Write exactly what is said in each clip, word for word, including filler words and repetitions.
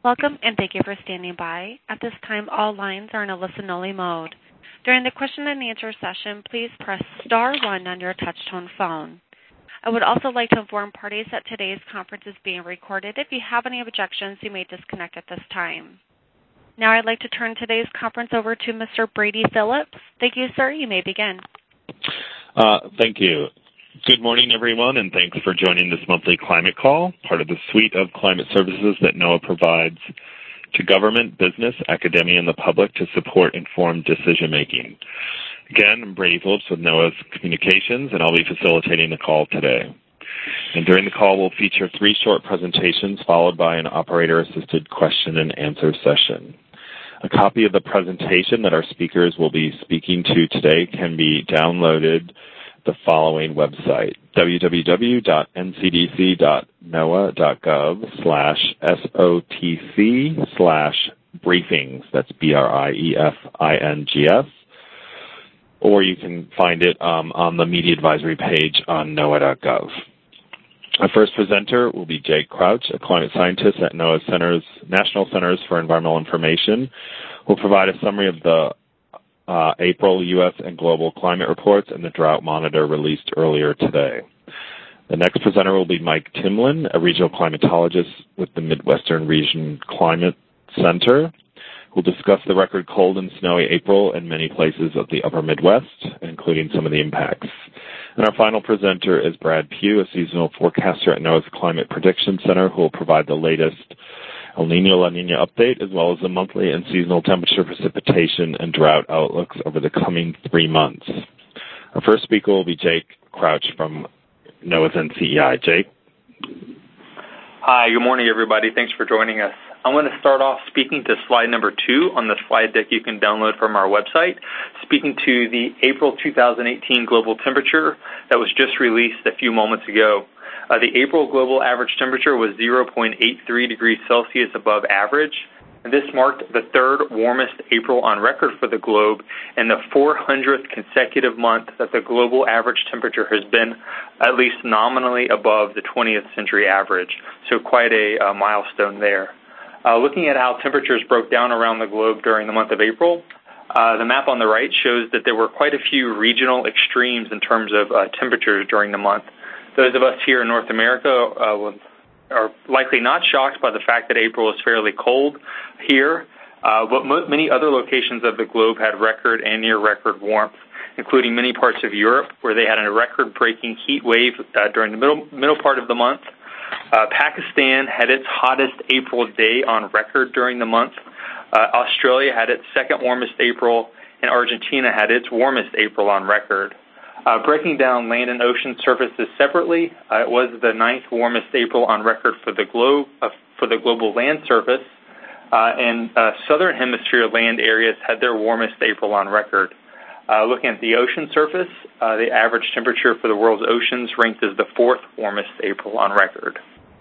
Welcome, and thank you for standing by. At this time, all lines are in a listen-only mode. During the question and answer session, please press star one on your touch-tone phone. I would also like to inform parties that today's conference is being recorded. If you have any objections, you may disconnect at this time. Now I'd like to turn today's conference over to Mister Brady Phillips. Thank you, sir. You may begin. Uh, thank you. Good morning, everyone, and thanks for joining this monthly climate call, part of the suite of climate services that NOAA provides to government, business, academia, and the public to support informed decision-making. Again, I'm Brady Phillips with NOAA's Communications, and I'll be facilitating the call today. And during the call, we'll feature three short presentations followed by an operator-assisted question and answer session. A copy of the presentation that our speakers will be speaking to today can be downloaded the following website, w w w dot n c d c dot noaa dot gov slash S O T C slash briefings. That's B R I E F I N G S. Or you can find it um, on the media advisory page on noaa dot gov. Our first presenter will be Jake Crouch, a climate scientist at NOAA's Centers, National Centers for Environmental Information, who will provide a summary of the Uh, April U S and global climate reports and the drought monitor released earlier today. The next presenter will be Mike Timlin, a regional climatologist with the Midwestern Region Climate Center, who will discuss the record cold and snowy April in many places of the upper Midwest, including some of the impacts. And our final presenter is Brad Pugh, a seasonal forecaster at NOAA's Climate Prediction Center, who will provide the latest El Nino La Nina update, as well as the monthly and seasonal temperature, precipitation, and drought outlooks over the coming three months. Our first speaker will be Jake Crouch from NOAA's N C E I. Jake? Hi, good morning, everybody. Thanks for joining us. I want to start off speaking to slide number two on the slide deck you can download from our website, speaking to the April two thousand eighteen global temperature that was just released a few moments ago. Uh, the April global average temperature was zero point eight three degrees Celsius above average, and this marked the third warmest April on record for the globe and the four hundredth consecutive month that the global average temperature has been at least nominally above the twentieth century average, so quite a uh, milestone there. Uh, looking at how temperatures broke down around the globe during the month of April, uh, the map on the right shows that there were quite a few regional extremes in terms of uh, temperatures during the month. Those of us here in North America uh, are likely not shocked by the fact that April is fairly cold here, uh, but mo- many other locations of the globe had record and near-record warmth, including many parts of Europe where they had a record-breaking heat wave uh, during the middle, middle part of the month. Uh, Pakistan had its hottest April day on record during the month. Uh, Australia had its second warmest April, and Argentina had its warmest April on record. Uh, breaking down land and ocean surfaces separately, uh, it was the ninth warmest April on record for the globe uh, for the global land surface, uh, and uh, southern hemisphere land areas had their warmest April on record. Uh, looking at the ocean surface, uh, the average temperature for the world's oceans ranked as the fourth warmest April on record.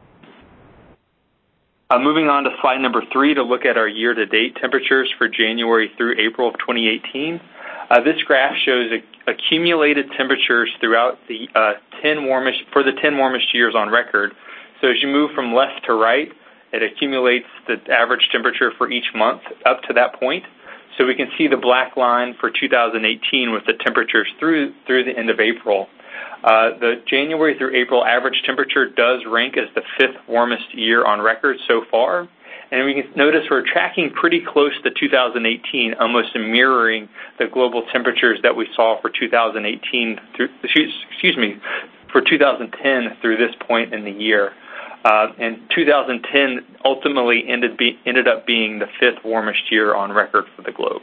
Uh, moving on to slide number three to look at our year-to-date temperatures for January through April of twenty eighteen. Uh, this graph shows a, accumulated temperatures throughout the uh, ten warmest for the ten warmest years on record. So as you move from left to right, it accumulates the average temperature for each month up to that point. So we can see the black line for two thousand eighteen with the temperatures through through the end of April. Uh, the January through April average temperature does rank as the fifth warmest year on record so far. And we can notice we're tracking pretty close to two thousand eighteen, almost mirroring the global temperatures that we saw for two thousand eighteen through, excuse me, for two thousand ten through this point in the year. Uh, and two thousand ten ultimately ended be, ended up being the fifth warmest year on record for the globe.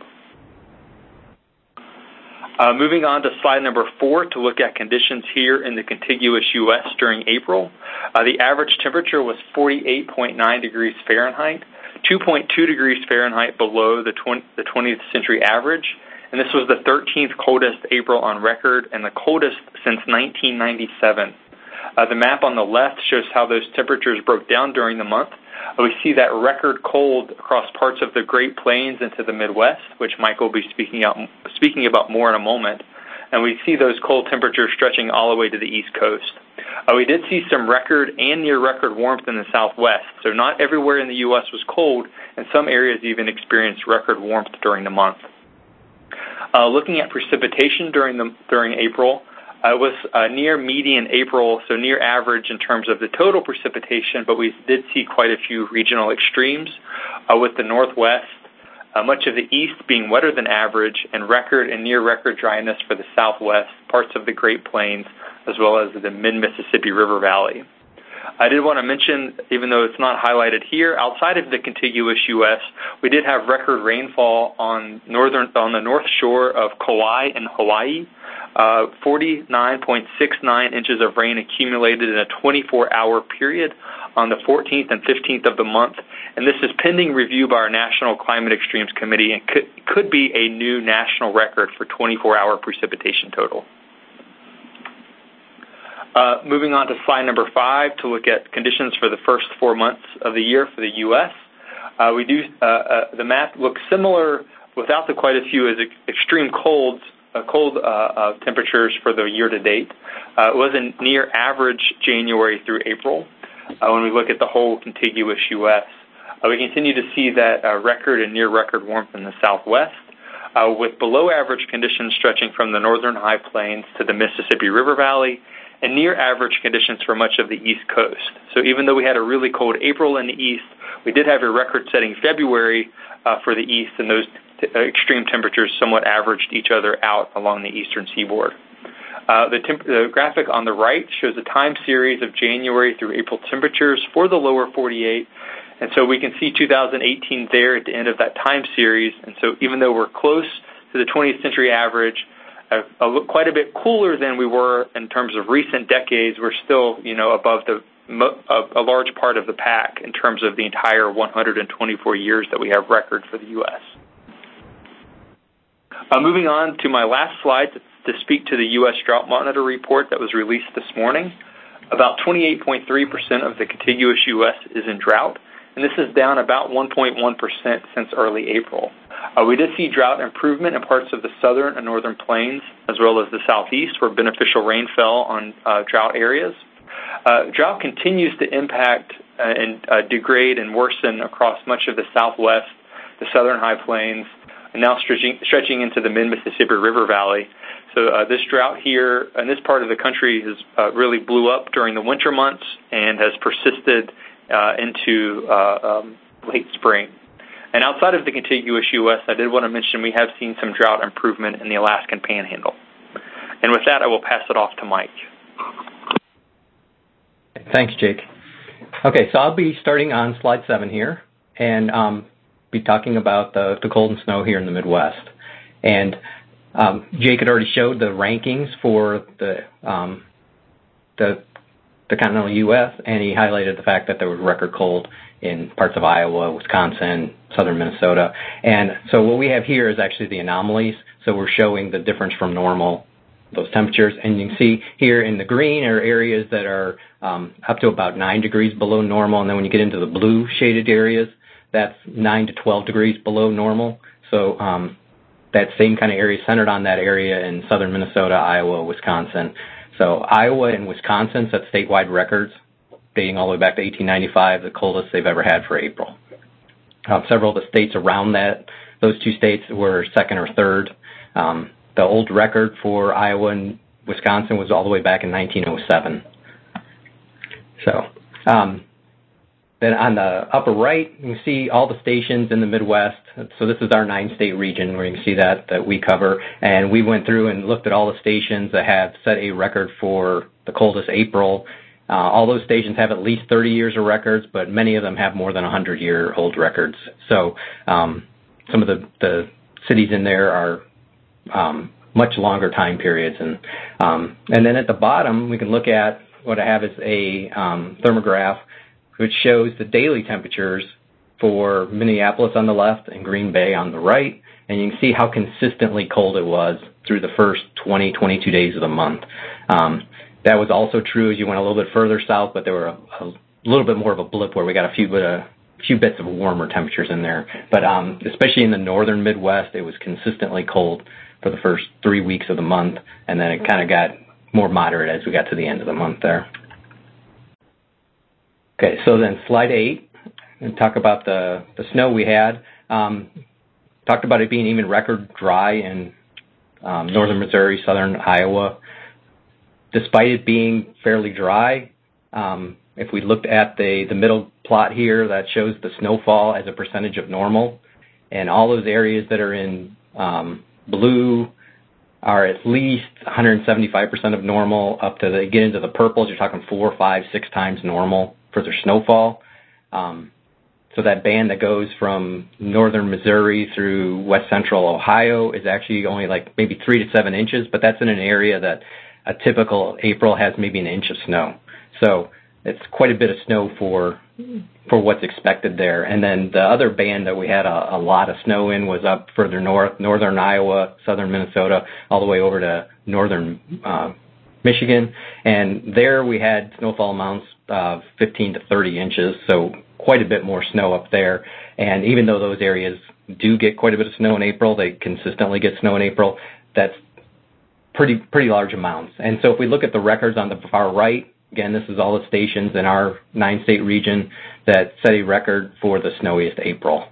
Uh, moving on to slide number four to look at conditions here in the contiguous U S during April. Uh, the average temperature was forty-eight point nine degrees Fahrenheit, two point two degrees Fahrenheit below the, twenty, the twentieth century average, and this was the thirteenth coldest April on record and the coldest since nineteen ninety-seven. Uh, the map on the left shows how those temperatures broke down during the month. Uh, we see that record cold across parts of the Great Plains into the Midwest, which Mike will be speaking out speaking about more in a moment. and we see those cold temperatures stretching all the way to the East Coast. Uh, we did see some record and near-record warmth in the Southwest, so not everywhere in the U S was cold, and some areas even experienced record warmth during the month. Uh, looking at precipitation during the during April, uh, it was uh, near median April, so near average in terms of the total precipitation, but we did see quite a few regional extremes, uh, with the Northwest, uh, much of the East being wetter than average, and record and near-record dryness for the Southwest, parts of the Great Plains, as well as the mid-Mississippi River Valley. I did want to mention, even though it's not highlighted here, outside of the contiguous U S, we did have record rainfall on northern on the north shore of Kauai in Hawaii. Uh, forty-nine point six nine inches of rain accumulated in a twenty-four hour period on the fourteenth and fifteenth of the month, and this is pending review by our National Climate Extremes Committee and could, could be a new national record for twenty-four hour precipitation total. Uh, moving on to slide number five to look at conditions for the first four months of the year for the U S. Uh, we do uh, uh, the map looks similar without the quite a few as extreme colds, uh, cold uh, uh, temperatures for the year to date. Uh, it was a near average January through April. Uh, when we look at the whole contiguous U S, uh, we continue to see that uh, record and near record warmth in the Southwest, uh, with below average conditions stretching from the northern high plains to the Mississippi River Valley, and near-average conditions for much of the East Coast. So even though we had a really cold April in the East, we did have a record-setting February uh, for the East, and those t- extreme temperatures somewhat averaged each other out along the eastern seaboard. Uh, the, temp- the graphic on the right shows a time series of January through April temperatures for the lower forty-eight, and so we can see two thousand eighteen there at the end of that time series, and so even though we're close to the twentieth century average, A, a, quite a bit cooler than we were in terms of recent decades, we're still, you know, above the a, a large part of the pack in terms of the entire one hundred twenty-four years that we have record for the U S. Uh, moving on to my last slide to, to speak to the U S Drought Monitor report that was released this morning. About twenty-eight point three percent of the contiguous U S is in drought, and this is down about one point one percent since early April. Uh, we did see drought improvement in parts of the southern and northern plains, as well as the southeast, where beneficial rain fell on uh, drought areas. Uh, drought continues to impact uh, and uh, degrade and worsen across much of the southwest, the southern high plains, and now stretching, stretching into the mid-Mississippi River Valley. So uh, this drought here in this part of the country has uh, really blew up during the winter months and has persisted uh, into uh, um, late spring. And outside of the contiguous U S, I did want to mention we have seen some drought improvement in the Alaskan Panhandle. And with that, I will pass it off to Mike. Thanks, Jake. Okay, so I'll be starting on slide seven here, and um, be talking about the, the cold and snow here in the Midwest. And um, Jake had already showed the rankings for the um, the the continental U S, and he highlighted the fact that there was record cold in parts of Iowa, Wisconsin, southern Minnesota. And so what we have here is actually the anomalies. So we're showing the difference from normal, those temperatures. And you can see here in the green are areas that are um, up to about nine degrees below normal. And then when you get into the blue shaded areas, that's nine to twelve degrees below normal. So um, that same kind of area centered on that area in southern Minnesota, Iowa, Wisconsin. So Iowa and Wisconsin set statewide records dating all the way back to eighteen ninety-five, the coldest they've ever had for April. Uh, several of the states around that, those two states were second or third. Um, the old record for Iowa and Wisconsin was all the way back in nineteen oh seven. So um, then on the upper right, you can see all the stations in the Midwest. So this is our nine-state region where you can see that, that we cover. And we went through and looked at all the stations that have set a record for the coldest April. Uh, all those stations have at least thirty years of records, but many of them have more than one hundred year old records. So um, some of the, the cities in there are um, much longer time periods. And um, and then at the bottom, we can look at what I have is a um, thermograph which shows the daily temperatures for Minneapolis on the left and Green Bay on the right. And you can see how consistently cold it was through the first twenty, twenty-two days of the month. Um, That was also true as you went a little bit further south, but there were a, a little bit more of a blip where we got a few bit of, few bits of warmer temperatures in there. But um, especially in the northern Midwest, it was consistently cold for the first three weeks of the month, and then it kind of got more moderate as we got to the end of the month there. Okay, so then slide eight, and talk about the, the snow we had. Um, talked about it being even record dry in um, northern Missouri, southern Iowa. Despite it being fairly dry, um, if we looked at the, the middle plot here, that shows the snowfall as a percentage of normal. And all those areas that are in um, blue are at least one hundred seventy-five percent of normal. Up to the, get into the purples, you're talking four, five, six times normal for their snowfall. Um, so that band that goes from northern Missouri through west central Ohio is actually only like maybe three to seven inches, but that's in an area that a typical April has maybe an inch of snow. So it's quite a bit of snow for for what's expected there. And then the other band that we had a, a lot of snow in was up further north, northern Iowa, southern Minnesota, all the way over to northern uh, Michigan. And there we had snowfall amounts of fifteen to thirty inches, so quite a bit more snow up there. And even though those areas do get quite a bit of snow in April, they consistently get snow in April, that's pretty pretty large amounts. And so if we look at the records on the far right, again, this is all the stations in our nine-state region that set a record for the snowiest April.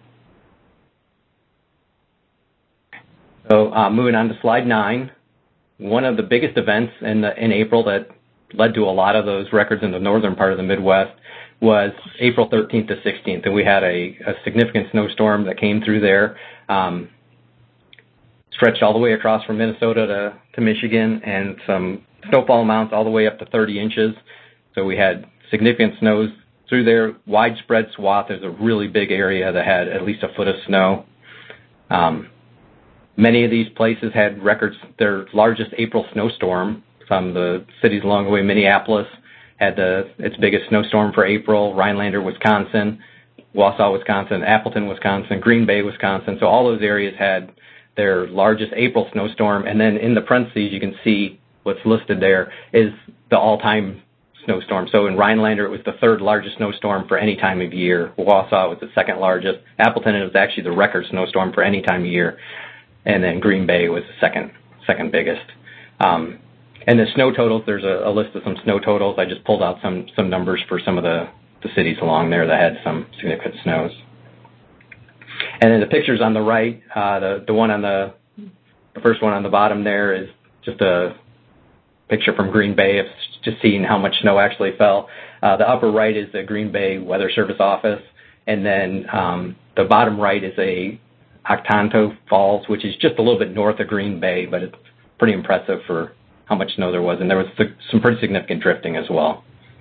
So uh, moving on to slide nine, one of the biggest events in, the, in April that led to a lot of those records in the northern part of the Midwest was April thirteenth to sixteenth. And we had a, a significant snowstorm that came through there. Um, stretched all the way across from Minnesota to, to Michigan, and some snowfall amounts all the way up to thirty inches. So we had significant snows through there, widespread swath. There's a really big area that had at least a foot of snow. Um, many of these places had records. Their largest April snowstorm from the cities along the way, Minneapolis had the, its biggest snowstorm for April, Rhinelander, Wisconsin, Wausau, Wisconsin, Appleton, Wisconsin, Green Bay, Wisconsin. So all those areas had their largest April snowstorm. And then in the parentheses, you can see what's listed there is the all-time snowstorm. So in Rhinelander, it was the third largest snowstorm for any time of year. Wausau was the second largest. Appleton, it was actually the record snowstorm for any time of year. And then Green Bay was the second second biggest. Um, and the snow totals, there's a, a list of some snow totals. I just pulled out some, some numbers for some of the, the cities along there that had some significant snows. And then the pictures on the right, uh, the, the one on the, the first one on the bottom there is just a picture from Green Bay of just seeing how much snow actually fell. Uh, the upper right is the Green Bay Weather Service office, and then um, the bottom right is a Octanto Falls, which is just a little bit north of Green Bay, but it's pretty impressive for how much snow there was, and there was some pretty significant drifting as well.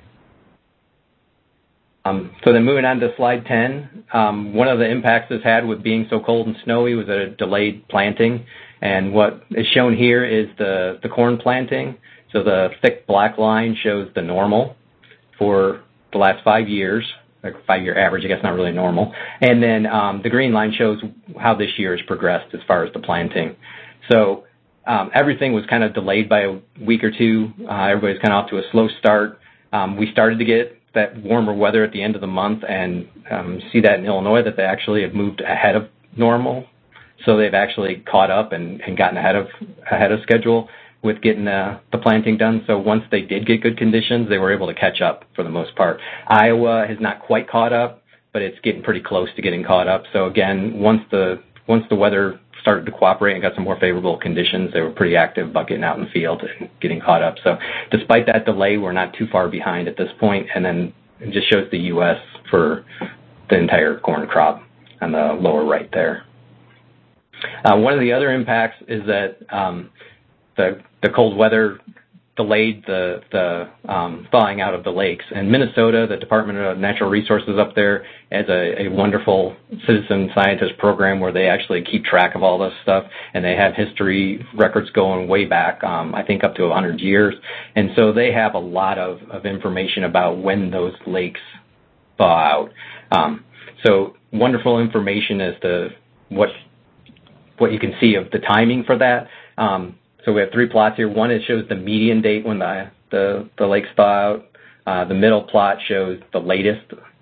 Um, so then moving on to slide ten, um, one of the impacts this had with being so cold and snowy was a delayed planting. And what is shown here is the, the corn planting. So the thick black line shows the normal for the last five years, like five-year average, I guess not really normal. And then um, the green line shows how this year has progressed as far as the planting. So um, everything was kind of delayed by a week or two. Uh, everybody's kind of off to a slow start. Um, we started to get that warmer weather at the end of the month, and um, see that in Illinois that they actually have moved ahead of normal. So they've actually caught up and, and gotten ahead of ahead of schedule with getting uh, the planting done. So once they did get good conditions, they were able to catch up for the most part. Iowa has not quite caught up, but it's getting pretty close to getting caught up. So again, once the once the weather started to cooperate and got some more favorable conditions, they were pretty active about getting out in the field and getting caught up. So despite that delay, we're not too far behind at this point. And then it just shows the U S for the entire corn crop on the lower right there. Uh, one of the other impacts is that um, the the cold weather delayed the the um, thawing out of the lakes. In Minnesota, the Department of Natural Resources up there has a, a wonderful citizen scientist program where they actually keep track of all this stuff, and they have history records going way back, um, I think up to one hundred years. And so they have a lot of, of information about when those lakes thaw out. Um, so wonderful information as to what what you can see of the timing for that. Um, so we have three plots here. One, it shows the median date when the the, the lakes thaw out. Uh, the middle plot shows the latest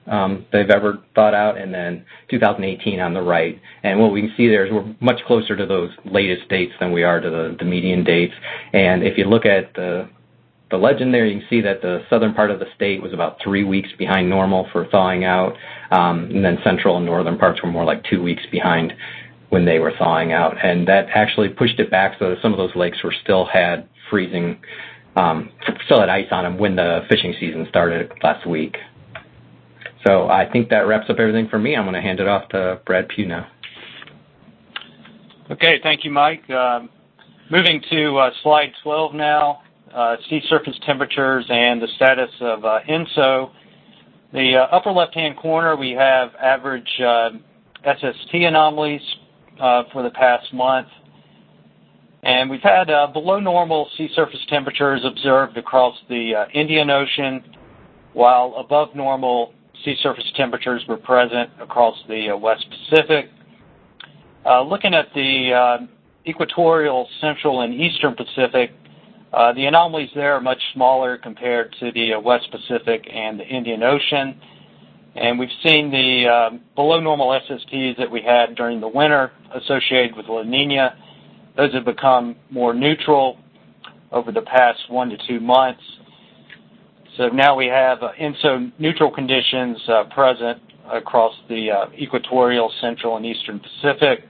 um, they've ever thought out, and then two thousand eighteen on the right. And what we can see there is we're much closer to those latest dates than we are to the, the median dates. And if you look at the the legend there, you can see that the southern part of the state was about three weeks behind normal for thawing out, um, and then central and northern parts were more like two weeks behind when they were thawing out. And that actually pushed it back so that some of those lakes were still had freezing, um, still had ice on them when the fishing season started last week. So I think that wraps up everything for me. I'm going to hand it off to Brad Pugh now. Okay, thank you, Mike. Um, moving to uh, slide twelve now, uh, sea surface temperatures and the status of uh, E N S O. The uh, upper left-hand corner, we have average uh, S S T anomalies uh, for the past month. And we've had uh, below normal sea surface temperatures observed across the uh, Indian Ocean, while above normal sea surface temperatures were present across the uh, West Pacific. Uh, looking at the uh, equatorial, central, and eastern Pacific, uh, the anomalies there are much smaller compared to the uh, West Pacific and the Indian Ocean. And we've seen the uh, below normal S S Ts that we had during the winter associated with La Nina. Those have become more neutral over the past one to two months. So now we have uh, E N S O neutral conditions uh, present across the uh, equatorial, central, and eastern Pacific.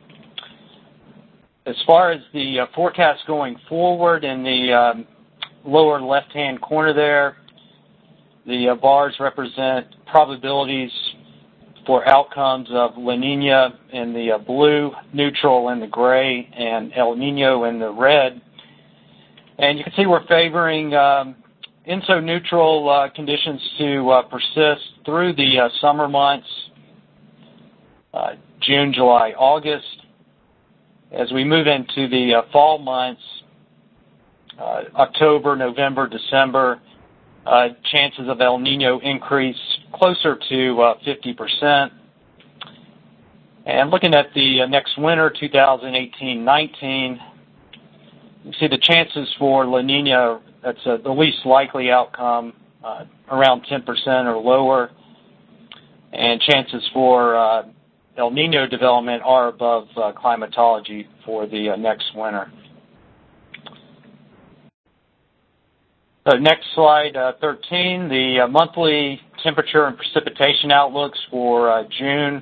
As far as the uh, forecast going forward, in the um, lower left-hand corner there, the uh, bars represent probabilities for outcomes of La Nina in the uh, blue, neutral in the gray, and El Nino in the red. And you can see we're favoring um, E N S O neutral uh, conditions to uh, persist through the uh, summer months, uh, June, July, August. As we move into the uh, fall months, uh, October, November, December, uh, chances of El Nino increase closer to uh, fifty percent. And looking at the uh, next winter, two thousand eighteen nineteen, you see the chances for La Nina, that's uh, the least likely outcome, uh, around ten percent or lower. And chances for uh, El Nino development are above uh, climatology for the uh, next winter. So next slide, uh, thirteen, the uh, monthly temperature and precipitation outlooks for uh, June.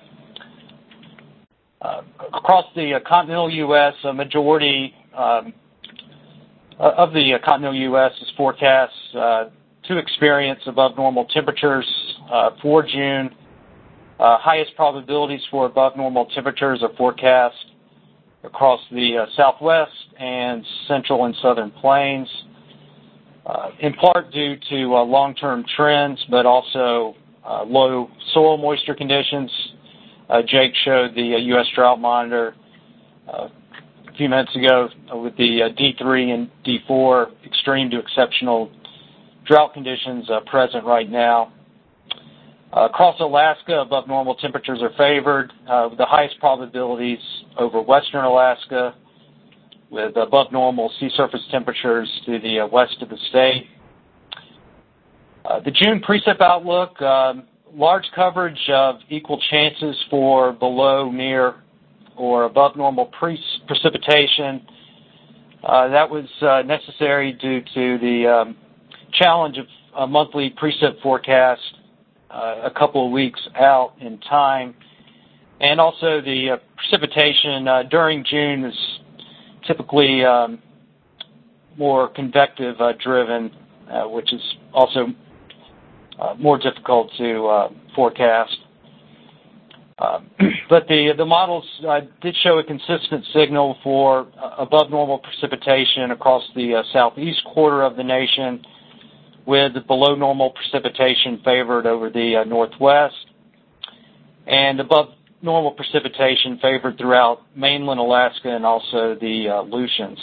Uh, across the uh, continental U S, a majority um, of the uh, continental U S is forecast uh, to experience above normal temperatures uh, for June. Uh, highest probabilities for above normal temperatures are forecast across the uh, southwest and central and southern plains, uh, in part due to uh, long-term trends, but also uh, low soil moisture conditions. Uh, Jake showed the uh, U S Drought Monitor uh, a few minutes ago with the uh, D three and D four extreme to exceptional drought conditions uh, present right now. Uh, across Alaska, above normal temperatures are favored, uh, with the highest probabilities over western Alaska, with above normal sea surface temperatures to the uh, west of the state. Uh, the June precip outlook, um, large coverage of equal chances for below, near, or above normal pre- precipitation. Uh, that was uh, necessary due to the um, challenge of a monthly precip forecast Uh, a couple of weeks out in time. And also the uh, precipitation uh, during June is typically um, more convective uh, driven, uh, which is also uh, more difficult to uh, forecast. Uh, but the, the models uh, did show a consistent signal for uh, above normal precipitation across the uh, southeast quarter of the nation, with below normal precipitation favored over the uh, northwest, and above normal precipitation favored throughout mainland Alaska and also the uh, Aleutians.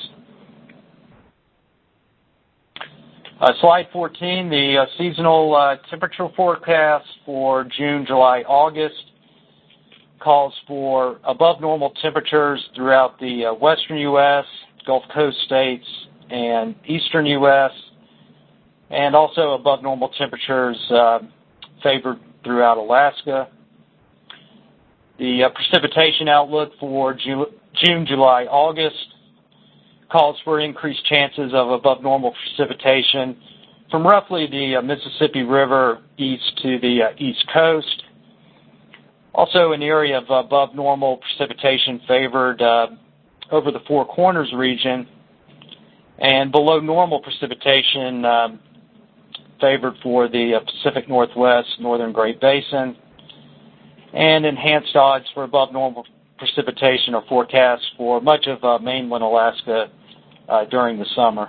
Uh, slide fourteen, the uh, seasonal uh, temperature forecast for June, July, August calls for above normal temperatures throughout the uh, western U S, Gulf Coast states, and eastern U S, and also above normal temperatures uh, favored throughout Alaska. The uh, precipitation outlook for Ju- June, July, August calls for increased chances of above normal precipitation from roughly the uh, Mississippi River east to the uh, east coast. Also, an area of above normal precipitation favored uh, over the Four Corners region, and below normal precipitation um, favored for the uh, Pacific Northwest, Northern Great Basin, and enhanced odds for above normal precipitation are forecast for much of uh, mainland Alaska uh, during the summer.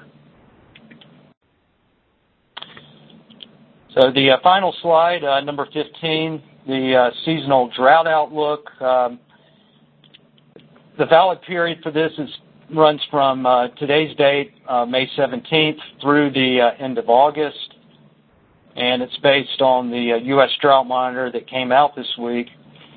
So the uh, final slide, uh, number fifteen, the uh, seasonal drought outlook. Um, the valid period for this is runs from uh, today's date, uh, May seventeenth, through the uh, end of August, and it's based on the uh, U S Drought Monitor that came out this week.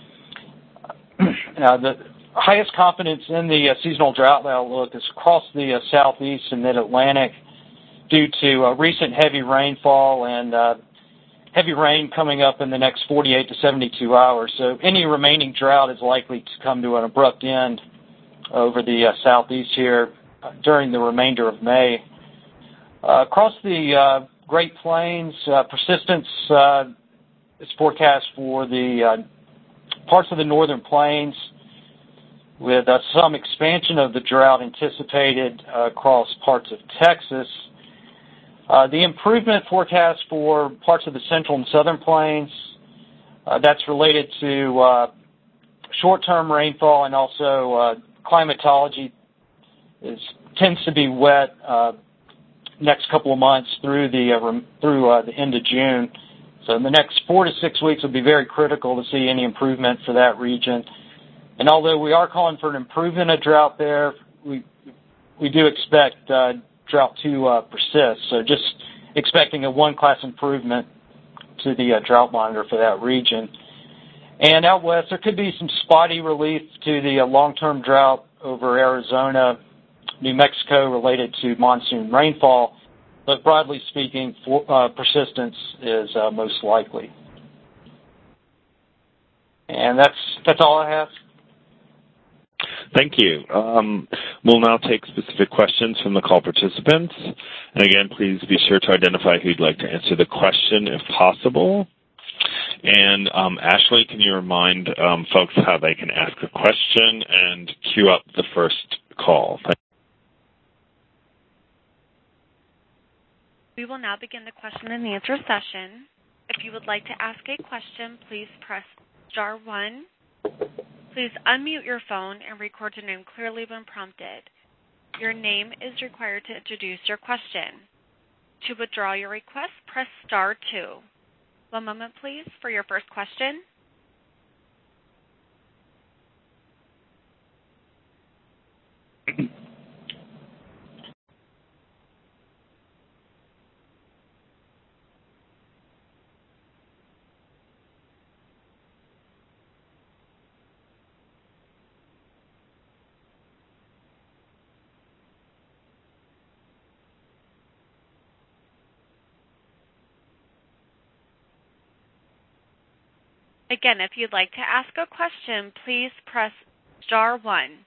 Now, the highest confidence in the uh, seasonal drought outlook is across the uh, southeast and mid-Atlantic due to uh, recent heavy rainfall and uh, heavy rain coming up in the next forty-eight to seventy-two hours. So any remaining drought is likely to come to an abrupt end over the uh, southeast here uh, during the remainder of May. Uh, across the uh, Great Plains, uh, persistence uh, is forecast for the uh, parts of the northern plains, with uh, some expansion of the drought anticipated uh, across parts of Texas. Uh, the improvement forecast for parts of the central and southern plains, uh, that's related to uh, short-term rainfall, and also uh, climatology is, tends to be wet uh, next couple of months through the uh, rem- through uh, the end of June. So in the next four to six weeks will be very critical to see any improvement for that region. And although we are calling for an improvement of drought there, we we do expect uh, drought to uh, persist. So just expecting a one-class improvement to the uh, drought monitor for that region. And out west, there could be some spotty relief to the uh, long-term drought over Arizona, New Mexico related to monsoon rainfall. But broadly speaking, for, uh, persistence is uh, most likely. And that's that's all I have. Thank you. Um, we'll now take specific questions from the call participants. And again, please be sure to identify who you'd like to answer the question if possible. And um, Ashley, can you remind um, folks how they can ask a question and queue up the first call? Thank We will now begin the question and answer session. If you would like to ask a question, please press star one. Please unmute your phone and record your name clearly when prompted. Your name is required to introduce your question. To withdraw your request, press star two. One moment, please, for your first question. Again, if you'd like to ask a question, please press star one.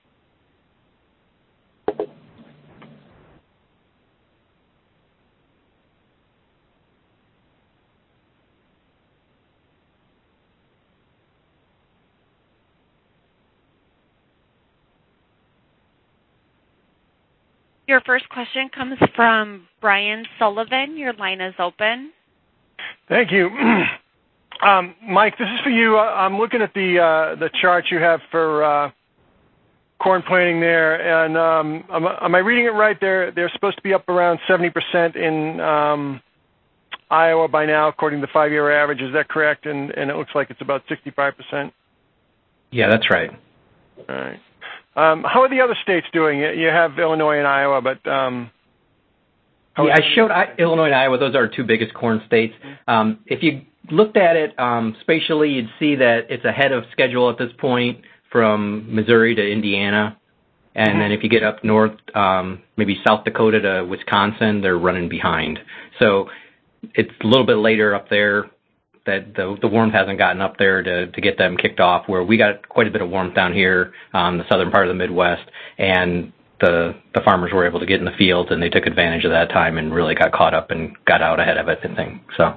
Your first question comes from Brian Sullivan. Your line is open. Thank you. Um, Mike, this is for you. I'm looking at the uh, the chart you have for uh, corn planting there, and um, am, am I reading it right? They're they're supposed to be up around seventy percent in um, Iowa by now, according to the five-year average. Is that correct? And and it looks like it's about sixty-five percent. Yeah, that's right. All right. Um, how are the other states doing? You have Illinois and Iowa, but um, yeah, I showed I, Illinois and Iowa. Those are our two biggest corn states. Um, if you looked at it um, spatially, you'd see that it's ahead of schedule at this point from Missouri to Indiana. And mm-hmm. then if you get up north, um, maybe South Dakota to Wisconsin, they're running behind. So it's a little bit later up there that the, the warmth hasn't gotten up there to, to get them kicked off, where we got quite a bit of warmth down here on the southern part of the Midwest, and the the farmers were able to get in the fields, and they took advantage of that time and really got caught up and got out ahead of it and things. So.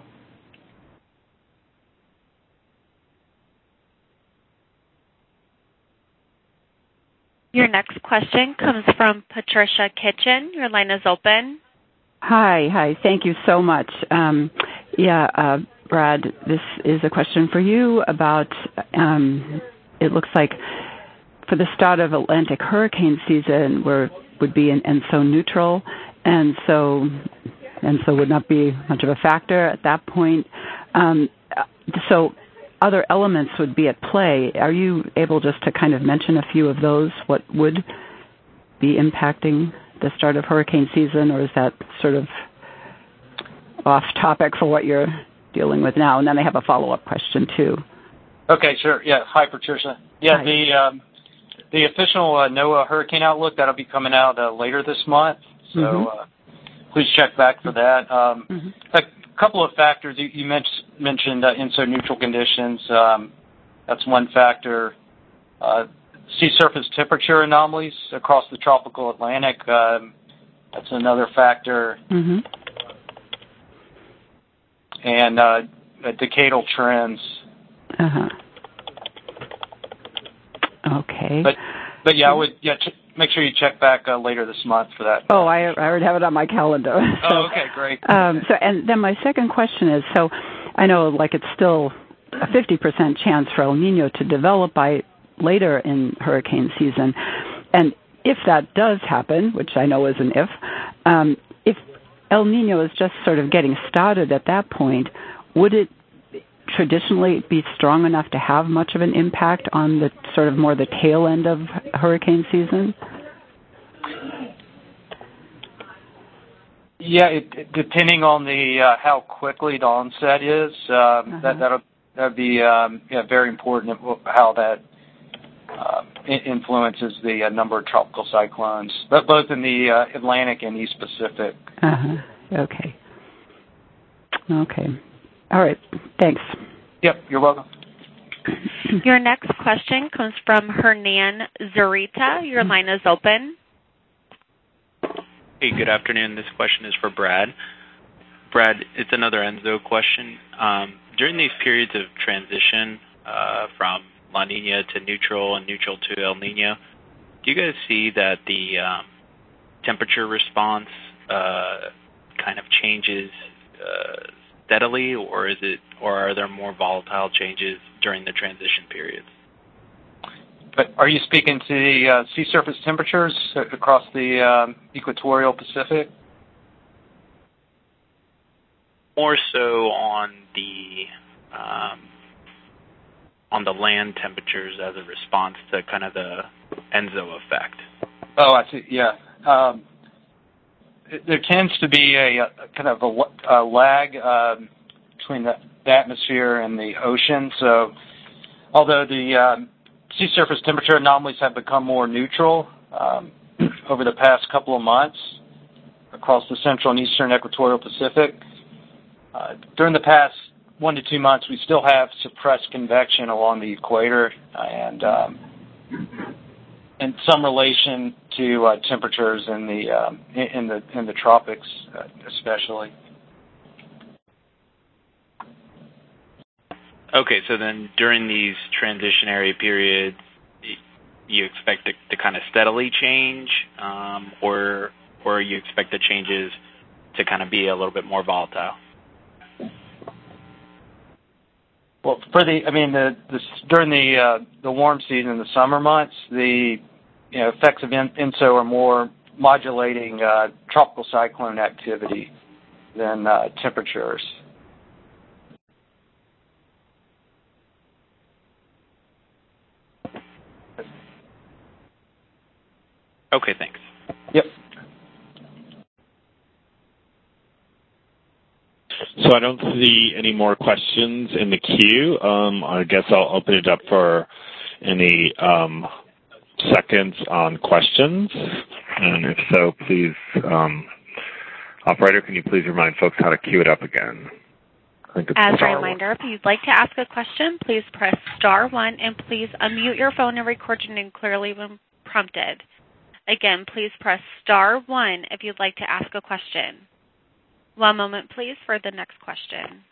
Your next question comes from Patricia Kitchen. Your line is open. Hi, hi. Thank you so much. Um, yeah, uh, Brad, this is a question for you about, um, it looks like for the start of Atlantic hurricane season, where would be an ENSO neutral, and so ENSO would not be much of a factor at that point. Um, so other elements would be at play. Are you able just to kind of mention a few of those? What would be impacting the start of hurricane season, or is that sort of off topic for what you're dealing with now? And then I have a follow-up question, too. Okay, sure. Yeah. Hi, Patricia. Yeah, Hi. the um, the official uh, NOAA hurricane outlook, that'll be coming out uh, later this month, so mm-hmm. uh, please check back for that. Um, mm-hmm. A couple of factors. You, you mentioned, mentioned uh, ENSO neutral conditions. Um, that's one factor. Uh, sea surface temperature anomalies across the tropical Atlantic, um, that's another factor. Mm-hmm. And uh, decadal trends. Uh-huh. Okay. But, but yeah, I would yeah, ch- make sure you check back uh, later this month for that. Oh, I, I already have it on my calendar. So, oh, okay, great. Um, so, and then my second question is, so I know like it's still a fifty percent chance for El Nino to develop by later in hurricane season. And if that does happen, which I know is an if, um, if El Nino is just sort of getting started at that point, would it traditionally be strong enough to have much of an impact on the sort of more the tail end of hurricane season? Yeah, it, it, depending on the uh, how quickly the onset is, um, uh-huh. that that'll that'd be um, yeah, very important how that uh, influences the uh, number of tropical cyclones, but both in the uh, Atlantic and East Pacific. Uh-huh. Okay. Okay. All right. Thanks. Yep, you're welcome. Your next question comes from Hernan Zurita. Your line is open. Hey, good afternoon. This question is for Brad. Brad, it's another ENSO question. Um, during these periods of transition uh, from La Nina to neutral and neutral to El Nino, do you guys see that the um, temperature response uh, kind of changes uh, steadily, or is it, or are there more volatile changes during the transition periods? But are you speaking to the uh, sea surface temperatures across the um, equatorial Pacific? More so on the um, on the land temperatures as a response to kind of the ENSO effect. Oh, I see. Yeah. Um, there tends to be a, a kind of a, a lag um, between the, the atmosphere and the ocean. So, although the um, sea surface temperature anomalies have become more neutral um, over the past couple of months across the central and eastern equatorial Pacific, uh, during the past one to two months, we still have suppressed convection along the equator and um, in some relation to uh, temperatures in the um, in the in the tropics, uh, especially. Okay, so then during these transitionary periods, you expect it to kind of steadily change, um, or or you expect the changes to kind of be a little bit more volatile? Well, for the, I mean, the, the during the uh, the warm season, the summer months, the you know, effects of ENSO are more modulating uh, tropical cyclone activity than uh, temperatures. Okay, thanks. Yep. So I don't see any more questions in the queue. Um, I guess I'll open it up for any um, seconds on questions. And if so, please, um, operator, can you please remind folks how to queue it up again? I think it's As a star reminder, one. if you'd like to ask a question, please press star one, and please unmute your phone and record your name clearly when prompted. Again, please press star one if you'd like to ask a question. One moment, please, for the next question.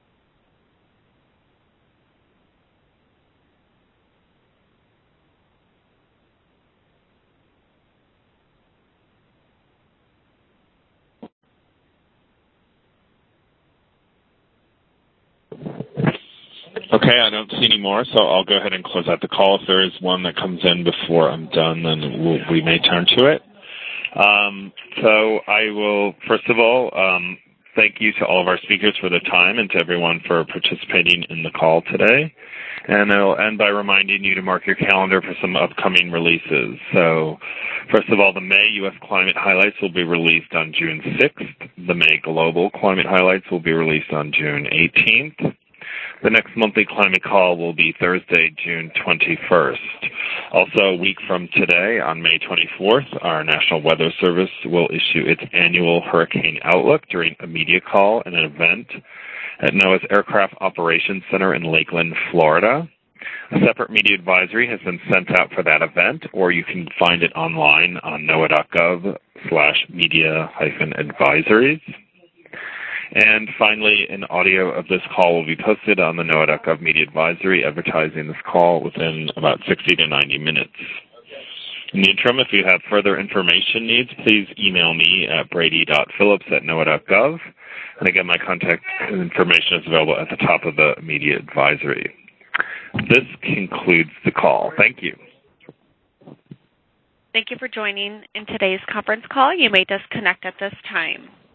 Okay, I don't see any more, so I'll go ahead and close out the call. If there is one that comes in before I'm done, then we'll, we may turn to it. Um, so I will, first of all, um, thank you to all of our speakers for their time and to everyone for participating in the call today. And I'll end by reminding you to mark your calendar for some upcoming releases. So, first of all, the May U S Climate Highlights will be released on June sixth. The May Global Climate Highlights will be released on June eighteenth. The next monthly climate call will be Thursday, June twenty-first. Also, a week from today, on May twenty-fourth, our National Weather Service will issue its annual Hurricane Outlook during a media call and an event at NOAA's Aircraft Operations Center in Lakeland, Florida. A separate media advisory has been sent out for that event, or you can find it online on noaa.gov slash media hyphen advisories. And finally, an audio of this call will be posted on the noaa.gov media advisory advertising this call within about sixty to ninety minutes. In the interim, if you have further information needs, please email me at brady.phillips at noaa.gov. And again, my contact information is available at the top of the media advisory. This concludes the call. Thank you. Thank you for joining in today's conference call. You may disconnect at this time.